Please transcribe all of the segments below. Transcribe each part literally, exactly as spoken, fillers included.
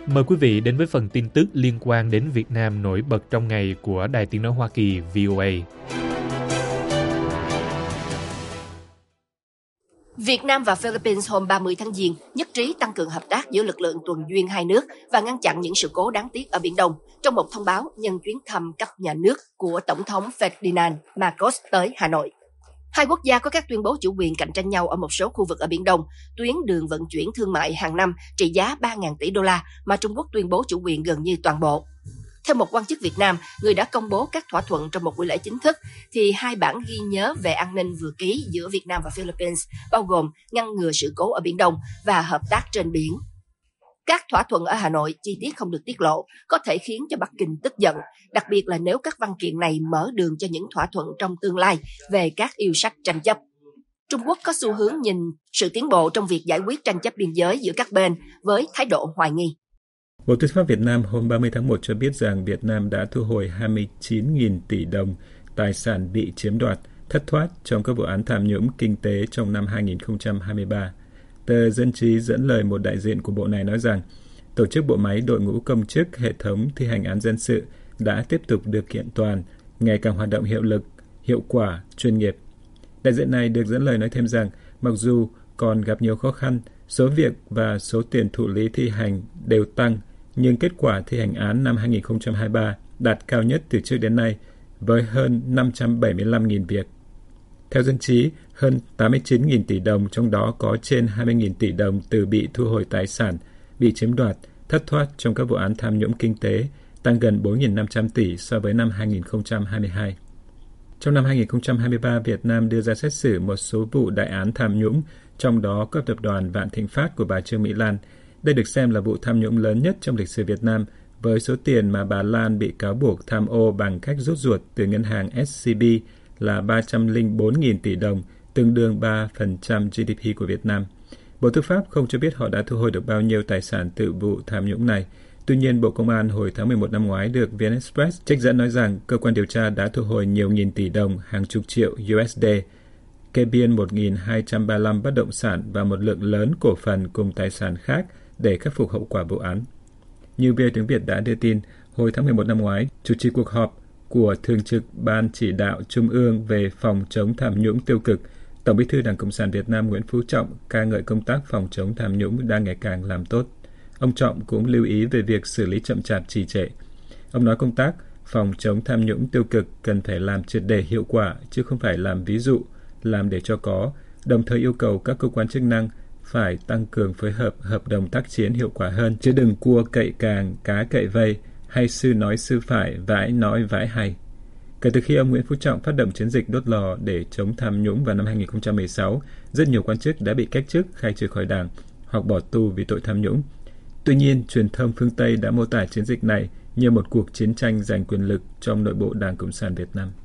Mời quý vị đến với phần tin tức liên quan đến Việt Nam nổi bật trong ngày của Đài Tiếng nói Hoa Kỳ vê o a. Việt Nam và Philippines hôm ba mươi tháng Giêng nhất trí tăng cường hợp tác giữa lực lượng tuần duyên hai nước và ngăn chặn những sự cố đáng tiếc ở Biển Đông trong một thông báo nhân chuyến thăm cấp nhà nước của Tổng thống Ferdinand Marcos tới Hà Nội. Hai quốc gia có các tuyên bố chủ quyền cạnh tranh nhau ở một số khu vực ở Biển Đông, tuyến đường vận chuyển thương mại hàng năm trị giá ba nghìn tỷ đô la mà Trung Quốc tuyên bố chủ quyền gần như toàn bộ. Theo một quan chức Việt Nam, người đã công bố các thỏa thuận trong một buổi lễ chính thức, thì hai bản ghi nhớ về an ninh vừa ký giữa Việt Nam và Philippines, bao gồm ngăn ngừa sự cố ở Biển Đông và hợp tác trên biển. Các thỏa thuận ở Hà Nội chi tiết không được tiết lộ, có thể khiến cho Bắc Kinh tức giận, đặc biệt là nếu các văn kiện này mở đường cho những thỏa thuận trong tương lai về các yêu sách tranh chấp. Trung Quốc có xu hướng nhìn sự tiến bộ trong việc giải quyết tranh chấp biên giới giữa các bên với thái độ hoài nghi. Bộ Tư pháp Việt Nam hôm ba mươi tháng một cho biết rằng Việt Nam đã thu hồi hai mươi chín nghìn tỷ đồng tài sản bị chiếm đoạt, thất thoát trong các vụ án tham nhũng kinh tế trong năm hai nghìn không trăm hai mươi ba. Tờ Dân trí dẫn lời một đại diện của bộ này nói rằng tổ chức bộ máy đội ngũ công chức hệ thống thi hành án dân sự đã tiếp tục được kiện toàn, ngày càng hoạt động hiệu lực, hiệu quả, chuyên nghiệp. Đại diện này được dẫn lời nói thêm rằng mặc dù còn gặp nhiều khó khăn, số việc và số tiền thụ lý thi hành đều tăng, nhưng kết quả thi hành án năm hai nghìn không trăm hai mươi ba đạt cao nhất từ trước đến nay với hơn năm trăm bảy mươi lăm nghìn việc. Theo Dân trí, hơn tám mươi chín nghìn tỷ đồng, trong đó có trên hai mươi nghìn tỷ đồng từ bị thu hồi tài sản, bị chiếm đoạt, thất thoát trong các vụ án tham nhũng kinh tế, tăng gần bốn nghìn năm trăm tỷ so với năm hai nghìn không trăm hai mươi hai. Trong năm hai nghìn không trăm hai mươi ba, Việt Nam đưa ra xét xử một số vụ đại án tham nhũng, trong đó có tập đoàn Vạn Thịnh Phát của bà Trương Mỹ Lan. Đây được xem là vụ tham nhũng lớn nhất trong lịch sử Việt Nam, với số tiền mà bà Lan bị cáo buộc tham ô bằng cách rút ruột từ ngân hàng ét xê bê là ba trăm lẻ bốn nghìn tỷ đồng, tương đương ba phần trăm giê đê pê của Việt Nam. Bộ Tư pháp không cho biết họ đã thu hồi được bao nhiêu tài sản từ vụ tham nhũng này. Tuy nhiên, Bộ Công an hồi tháng mười một năm ngoái được vê en Express trích dẫn nói rằng cơ quan điều tra đã thu hồi nhiều nghìn tỷ đồng, hàng chục triệu u ét đê, kê biên một nghìn hai trăm ba mươi lăm bất động sản và một lượng lớn cổ phần cùng tài sản khác để khắc phục hậu quả vụ án. Như vê o a tiếng Việt đã đưa tin, hồi tháng mười một năm ngoái, chủ trì cuộc họp của Thường trực Ban Chỉ đạo Trung ương về phòng chống tham nhũng tiêu cực, Tổng Bí thư Đảng Cộng sản Việt Nam Nguyễn Phú Trọng ca ngợi công tác phòng chống tham nhũng đang ngày càng làm tốt. Ông Trọng cũng lưu ý về việc xử lý chậm chạp trì trệ. Ông nói công tác phòng chống tham nhũng tiêu cực cần phải làm triệt để hiệu quả, chứ không phải làm ví dụ, làm để cho có, đồng thời yêu cầu các cơ quan chức năng phải tăng cường phối hợp hợp đồng tác chiến hiệu quả hơn, chứ đừng cua cậy càng, cá cậy vây, hay sư nói sư phải, vãi nói vãi hay. Kể từ khi ông Nguyễn Phú Trọng phát động chiến dịch đốt lò để chống tham nhũng vào năm hai nghìn không trăm mười sáu, rất nhiều quan chức đã bị cách chức, khai trừ khỏi đảng hoặc bỏ tù vì tội tham nhũng. Tuy nhiên, truyền thông phương Tây đã mô tả chiến dịch này như một cuộc chiến tranh giành quyền lực trong nội bộ Đảng Cộng sản Việt Nam.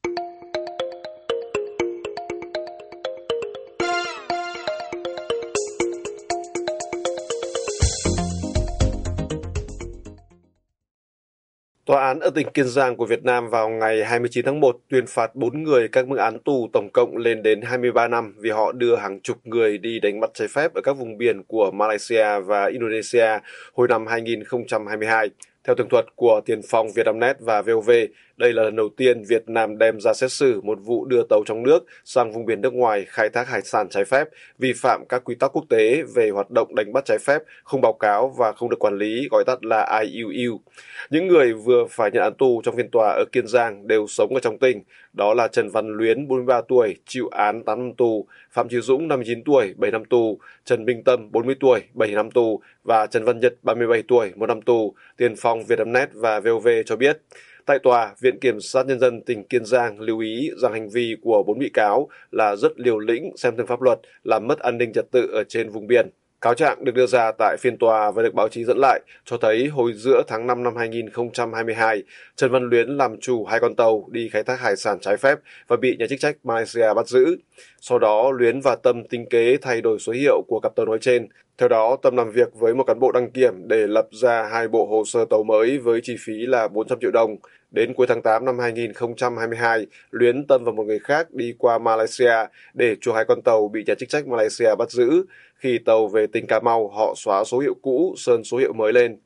Tòa án ở tỉnh Kiên Giang của Việt Nam vào ngày hai mươi chín tháng một tuyên phạt bốn người các mức án tù tổng cộng lên đến hai mươi ba năm vì họ đưa hàng chục người đi đánh bắt trái phép ở các vùng biển của Malaysia và Indonesia hồi năm hai nghìn không trăm hai mươi hai. Theo tường thuật của Tiền phong Vietnamnet và vê o vê, đây là lần đầu tiên Việt Nam đem ra xét xử một vụ đưa tàu trong nước sang vùng biển nước ngoài khai thác hải sản trái phép, vi phạm các quy tắc quốc tế về hoạt động đánh bắt trái phép, không báo cáo và không được quản lý, gọi tắt là i u u. Những người vừa phải nhận án tù trong phiên tòa ở Kiên Giang đều sống ở trong tỉnh. Đó là Trần Văn Luyến, bốn mươi ba tuổi, chịu án tám năm tù, Phạm Chí Dũng, năm mươi chín tuổi, bảy năm tù, Trần Minh Tâm, bốn mươi tuổi, bảy năm tù và Trần Văn Nhật, ba mươi bảy tuổi, một năm tù. Tiền phong Vietnamnet và vê o vê cho biết. Tại tòa, Viện Kiểm sát Nhân dân tỉnh Kiên Giang lưu ý rằng hành vi của bốn bị cáo là rất liều lĩnh, xem thường pháp luật, làm mất an ninh trật tự ở trên vùng biển. Cáo trạng được đưa ra tại phiên tòa và được báo chí dẫn lại cho thấy hồi giữa tháng năm năm hai nghìn không trăm hai mươi hai, Trần Văn Luyến làm chủ hai con tàu đi khai thác hải sản trái phép và bị nhà chức trách Malaysia bắt giữ. Sau đó, Luyến và Tâm tính kế thay đổi số hiệu của cặp tàu nói trên. Theo đó, Tâm làm việc với một cán bộ đăng kiểm để lập ra hai bộ hồ sơ tàu mới với chi phí là bốn trăm triệu đồng. Đến cuối tháng tám năm hai nghìn không trăm hai mươi hai, Luyến, Tâm và một người khác đi qua Malaysia để chuộc hai con tàu bị nhà chức trách Malaysia bắt giữ. Khi tàu về tỉnh Cà Mau, họ xóa số hiệu cũ, sơn số hiệu mới lên.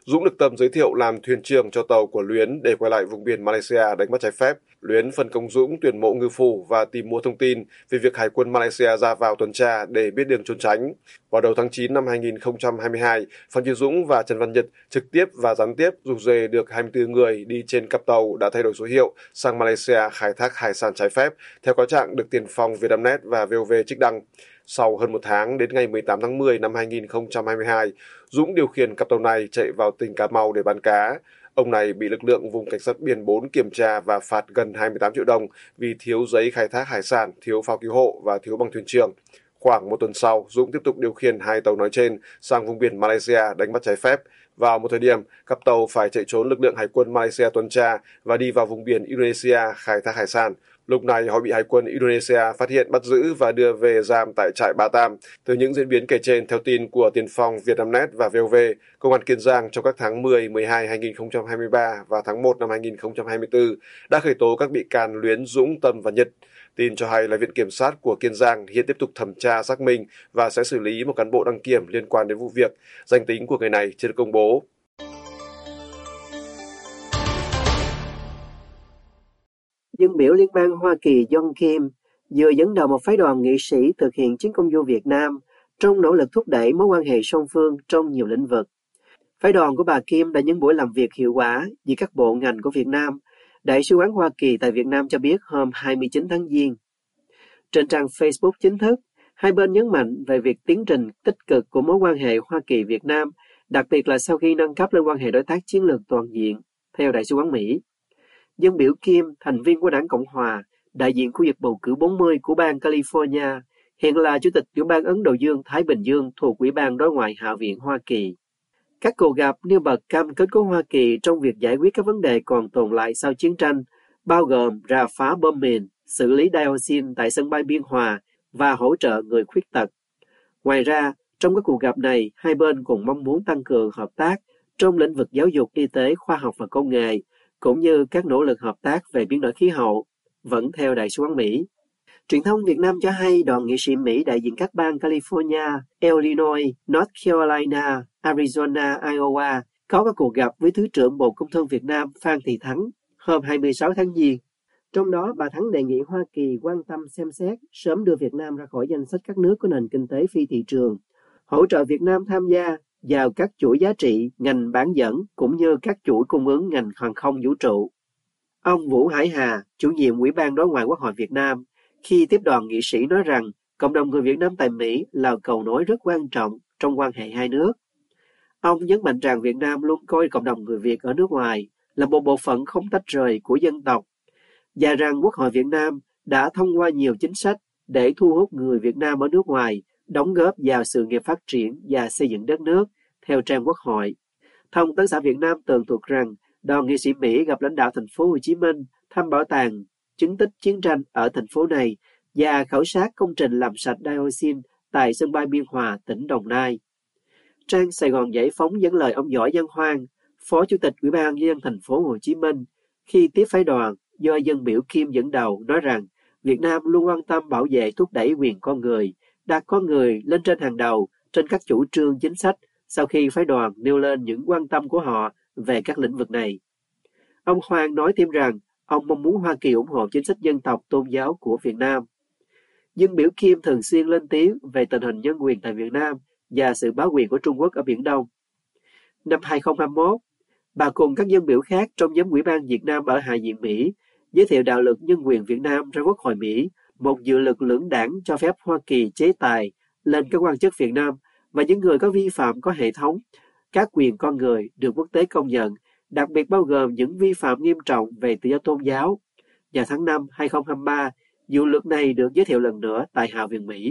Dũng được Tâm giới thiệu làm thuyền trưởng cho tàu của Luyến để quay lại vùng biển Malaysia đánh bắt trái phép. Luyến phân công Dũng tuyển mộ ngư phủ và tìm mua thông tin về việc Hải quân Malaysia ra vào tuần tra để biết đường trốn tránh. Vào đầu tháng chín năm hai nghìn không trăm hai mươi hai, Phan Chí Dũng và Trần Văn Nhật trực tiếp và gián tiếp rủ rê được hai mươi tư người đi trên cặp tàu đã thay đổi số hiệu sang Malaysia khai thác hải sản trái phép, theo cáo trạng được Tiền phong Vietnamnet và vê o vê trích đăng. Sau hơn một tháng, đến ngày mười tám tháng mười năm hai nghìn không trăm hai mươi hai, Dũng điều khiển cặp tàu này chạy vào tỉnh Cà Mau để bán cá. Ông này bị lực lượng vùng cảnh sát biển bốn kiểm tra và phạt gần hai mươi tám triệu đồng vì thiếu giấy khai thác hải sản, thiếu phao cứu hộ và thiếu bằng thuyền trưởng. Khoảng một tuần sau, Dũng tiếp tục điều khiển hai tàu nói trên sang vùng biển Malaysia đánh bắt trái phép. Vào một thời điểm, cặp tàu phải chạy trốn lực lượng Hải quân Malaysia tuần tra và đi vào vùng biển Indonesia khai thác hải sản. Lúc này, họ bị Hải quân Indonesia phát hiện, bắt giữ và đưa về giam tại trại Ba Tam. Từ những diễn biến kể trên, theo tin của Tiền phong Vietnamnet và vê o vê, Công an Kiên Giang trong các tháng mười, mười hai, hai nghìn không trăm hai mươi ba và tháng một năm hai nghìn không trăm hai mươi tư đã khởi tố các bị can Luyến, Dũng, Tâm và Nhật. Tin cho hay là Viện Kiểm sát của Kiên Giang hiện tiếp tục thẩm tra xác minh và sẽ xử lý một cán bộ đăng kiểm liên quan đến vụ việc. Danh tính của người này chưa được công bố. Dân biểu Liên bang Hoa Kỳ John Kim vừa dẫn đầu một phái đoàn nghị sĩ thực hiện chuyến công du Việt Nam trong nỗ lực thúc đẩy mối quan hệ song phương trong nhiều lĩnh vực. Phái đoàn của bà Kim đã những buổi làm việc hiệu quả với các bộ ngành của Việt Nam. Đại sứ quán Hoa Kỳ tại Việt Nam cho biết hôm hai mươi chín tháng Giêng. Trên trang Facebook chính thức, hai bên nhấn mạnh về việc tiến trình tích cực của mối quan hệ Hoa Kỳ-Việt Nam, đặc biệt là sau khi nâng cấp lên quan hệ đối tác chiến lược toàn diện, theo Đại sứ quán Mỹ. Dân biểu Kim, thành viên của Đảng Cộng Hòa, đại diện khu vực bầu cử bốn mươi của bang California, hiện là Chủ tịch Tiểu bang Ấn Độ Dương-Thái Bình Dương thuộc Ủy ban Đối ngoại Hạ viện Hoa Kỳ. Các cuộc gặp nêu bật cam kết của Hoa Kỳ trong việc giải quyết các vấn đề còn tồn lại sau chiến tranh, bao gồm rà phá bom mìn, xử lý dioxin tại sân bay Biên Hòa và hỗ trợ người khuyết tật. Ngoài ra, trong các cuộc gặp này, hai bên cùng mong muốn tăng cường hợp tác trong lĩnh vực giáo dục, y tế, khoa học và công nghệ, cũng như các nỗ lực hợp tác về biến đổi khí hậu, vẫn theo Đại sứ quán Mỹ. Truyền thông Việt Nam cho hay đoàn nghị sĩ Mỹ đại diện các bang California, Illinois, North Carolina, Arizona, Iowa có các cuộc gặp với Thứ trưởng Bộ Công Thương Việt Nam Phan Thị Thắng hôm hai mươi sáu tháng Giêng. Trong đó, bà Thắng đề nghị Hoa Kỳ quan tâm xem xét sớm đưa Việt Nam ra khỏi danh sách các nước có nền kinh tế phi thị trường, hỗ trợ Việt Nam tham gia vào các chuỗi giá trị, ngành bán dẫn cũng như các chuỗi cung ứng ngành hàng không vũ trụ. Ông Vũ Hải Hà, chủ nhiệm Ủy ban Đối ngoại Quốc hội Việt Nam, khi tiếp đoàn nghị sĩ nói rằng cộng đồng người Việt Nam tại Mỹ là cầu nối rất quan trọng trong quan hệ hai nước. Ông nhấn mạnh rằng Việt Nam luôn coi cộng đồng người Việt ở nước ngoài là một bộ phận không tách rời của dân tộc, và rằng Quốc hội Việt Nam đã thông qua nhiều chính sách để thu hút người Việt Nam ở nước ngoài đóng góp vào sự nghiệp phát triển và xây dựng đất nước, theo trang Quốc hội. Thông tấn xã Việt Nam tường thuật rằng đoàn nghị sĩ Mỹ gặp lãnh đạo thành phố Hồ Chí Minh, thăm bảo tàng chứng tích chiến tranh ở thành phố này và khảo sát công trình làm sạch dioxin tại sân bay Biên Hòa, tỉnh Đồng Nai. Trang Sài Gòn Giải phóng dẫn lời ông Võ Văn Hoan, Phó Chủ tịch Ủy ban nhân dân thành phố Hồ Chí Minh, khi tiếp phái đoàn do dân biểu Kim dẫn đầu, nói rằng Việt Nam luôn quan tâm bảo vệ thúc đẩy quyền con người, đặt con người lên trên hàng đầu trên các chủ trương chính sách sau khi phái đoàn nêu lên những quan tâm của họ về các lĩnh vực này. Ông Hoan nói thêm rằng ông mong muốn Hoa Kỳ ủng hộ chính sách dân tộc tôn giáo của Việt Nam. Dân biểu Kim thường xuyên lên tiếng về tình hình nhân quyền tại Việt Nam và sự bá quyền của Trung Quốc ở Biển Đông. Năm hai không hai mốt, bà cùng các dân biểu khác trong nhóm Ủy ban Việt Nam ở Hạ viện Mỹ giới thiệu đạo luật nhân quyền Việt Nam ra Quốc hội Mỹ, một dự luật lưỡng đảng cho phép Hoa Kỳ chế tài lên các quan chức Việt Nam và những người có vi phạm có hệ thống các quyền con người được quốc tế công nhận, đặc biệt bao gồm những vi phạm nghiêm trọng về tự do tôn giáo. Vào tháng năm hai không hai ba, dự luật này được giới thiệu lần nữa tại Hạ viện Mỹ.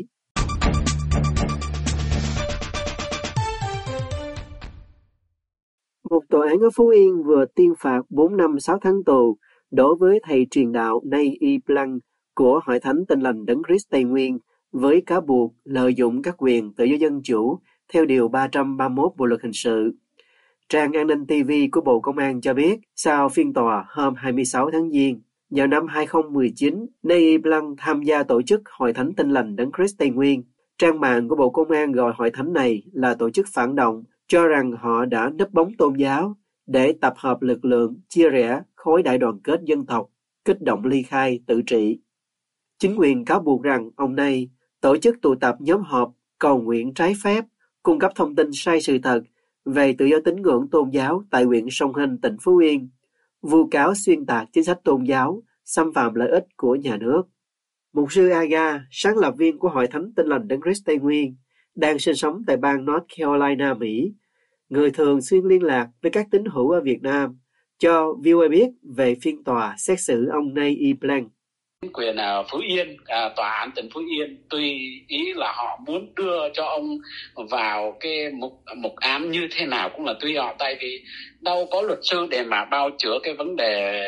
Một tòa án ở Phú Yên vừa tuyên phạt bốn năm sáu tháng tù đối với thầy truyền đạo Nay Y Blanc của Hội Thánh Tin Lành Đấng Christ Tây Nguyên với cáo buộc lợi dụng các quyền tự do dân chủ theo Điều ba trăm ba mươi mốt Bộ Luật Hình sự. Trang An ninh ti vi của Bộ Công an cho biết, sau phiên tòa hôm hai mươi sáu tháng Giêng, vào năm hai không một chín, Nay Y Blanc tham gia tổ chức Hội Thánh Tin Lành Đấng Christ Tây Nguyên. Trang mạng của Bộ Công an gọi hội thánh này là tổ chức phản động cho rằng họ đã nấp bóng tôn giáo để tập hợp lực lượng, chia rẽ khối đại đoàn kết dân tộc, kích động ly khai, tự trị. Chính quyền cáo buộc rằng ông này tổ chức tụ tập nhóm họp, cầu nguyện trái phép, cung cấp thông tin sai sự thật về tự do tín ngưỡng tôn giáo tại huyện Sông Hinh, tỉnh Phú Yên, vu cáo xuyên tạc chính sách tôn giáo, xâm phạm lợi ích của nhà nước. Mục sư Aga, sáng lập viên của Hội Thánh Tin Lành Đấng Christ Tây Nguyên, đang sinh sống tại bang North Carolina, Mỹ, người thường xuyên liên lạc với các tín hữu ở Việt Nam, cho vê o a biết về phiên tòa xét xử ông Nay Y Blanc. Chính quyền ở Phú Yên, à, tòa án tỉnh Phú Yên tùy ý là họ muốn đưa cho ông vào cái mục mục án như thế nào cũng là tùy họ, tại vì đâu có luật sư để mà bao chữa cái vấn đề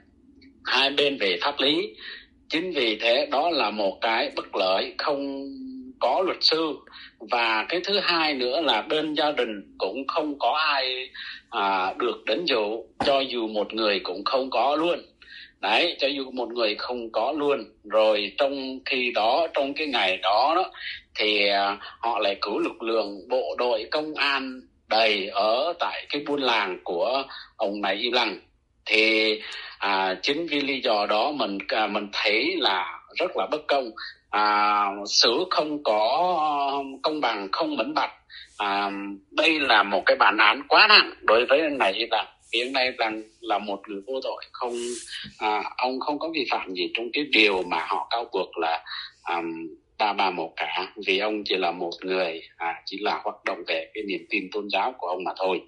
hai bên về pháp lý. Chính vì thế đó là một cái bất lợi, không có luật sư. Và cái thứ hai nữa là bên gia đình cũng không có ai à, được đến dự, cho dù một người cũng không có luôn. Đấy, cho dù một người không có luôn. Rồi trong khi đó, trong cái ngày đó, đó thì à, họ lại cử lực lượng bộ đội công an đầy ở tại cái buôn làng của ông này Y Blanc. Thì à, chính vì lý do đó mình à, mình thấy là rất là bất công. À, xử không có công bằng, không minh bạch. À, đây là một cái bản án quá nặng đối với ông này Y Blanc. Hiện nay là là một người vô tội, không à, ông không có vi phạm gì trong cái điều mà họ cáo buộc là à, ba ba một cả, vì ông chỉ là một người à, chỉ là hoạt động về cái niềm tin tôn giáo của ông mà thôi.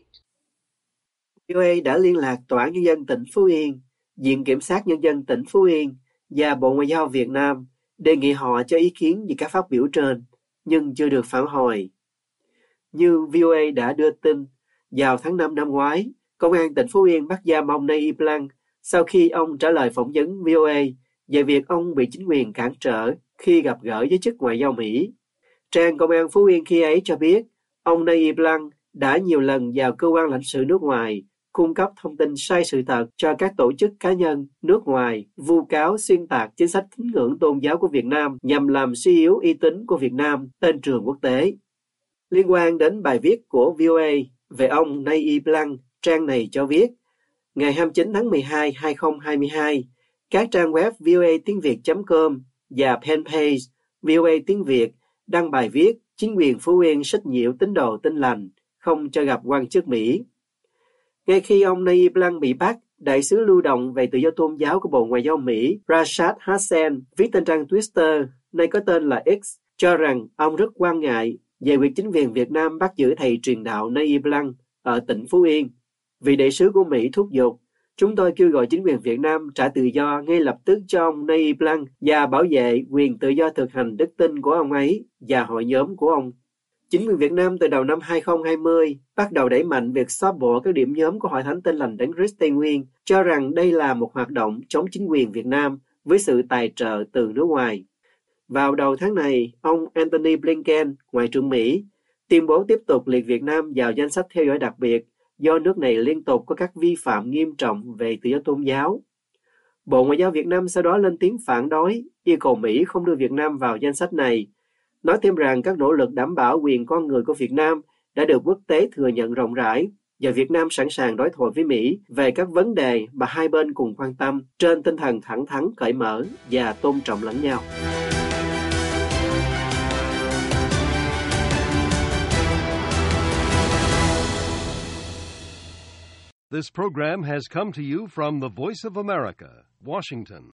vê o a đã liên lạc Tòa án Nhân dân tỉnh Phú Yên, Viện Kiểm sát Nhân dân tỉnh Phú Yên và Bộ Ngoại giao Việt Nam đề nghị họ cho ý kiến về các phát biểu trên, nhưng chưa được phản hồi. Như vê o a đã đưa tin, vào tháng năm năm ngoái, Công an tỉnh Phú Yên bắt giam ông Nay Y Blanc sau khi ông trả lời phỏng vấn vê o a về việc ông bị chính quyền cản trở khi gặp gỡ giới chức ngoại giao Mỹ. Trang Công an Phú Yên khi ấy cho biết, ông Nay Y Blanc đã nhiều lần vào cơ quan lãnh sự nước ngoài, cung cấp thông tin sai sự thật cho các tổ chức cá nhân nước ngoài, vu cáo xuyên tạc chính sách tín ngưỡng tôn giáo của Việt Nam nhằm làm suy yếu uy tín của Việt Nam trên trường quốc tế. Liên quan đến bài viết của vê o a về ông Nay Y Blanc, trang này cho biết, ngày hai mươi chín tháng mười hai năm hai nghìn không trăm hai mươi hai, các trang web vê o a tiếng việt chấm com và fanpage vê o a tiếng Việt đăng bài viết chính quyền Phú Yên sách nhiễu tín đồ Tin Lành, không cho gặp quan chức Mỹ. Ngay khi ông Nay Y Blanc bị bắt, đại sứ lưu động về tự do tôn giáo của Bộ Ngoại giao Mỹ Rashad Hassan viết trên trang Twitter, nay có tên là X, cho rằng ông rất quan ngại về việc chính quyền Việt Nam bắt giữ thầy truyền đạo Nay Y Blanc ở tỉnh Phú Yên. Vị đại sứ của Mỹ thúc giục, chúng tôi kêu gọi chính quyền Việt Nam trả tự do ngay lập tức cho ông Nay Y Blanc và bảo vệ quyền tự do thực hành đức tin của ông ấy và hội nhóm của ông. Chính quyền Việt Nam từ đầu năm hai nghìn không trăm hai mươi bắt đầu đẩy mạnh việc xóa bỏ các điểm nhóm của Hội Thánh Tin Lành Đấng Christ Tây Nguyên, cho rằng đây là một hoạt động chống chính quyền Việt Nam với sự tài trợ từ nước ngoài. Vào đầu tháng này, ông Antony Blinken, Ngoại trưởng Mỹ, tuyên bố tiếp tục liệt Việt Nam vào danh sách theo dõi đặc biệt do nước này liên tục có các vi phạm nghiêm trọng về tự do tôn giáo. Bộ Ngoại giao Việt Nam sau đó lên tiếng phản đối, yêu cầu Mỹ không đưa Việt Nam vào danh sách này, nói thêm rằng các nỗ lực đảm bảo quyền con người của Việt Nam đã được quốc tế thừa nhận rộng rãi và Việt Nam sẵn sàng đối thoại với Mỹ về các vấn đề mà hai bên cùng quan tâm trên tinh thần thẳng thắn, cởi mở và tôn trọng lẫn nhau. This program has come to you from the Voice of America, Washington.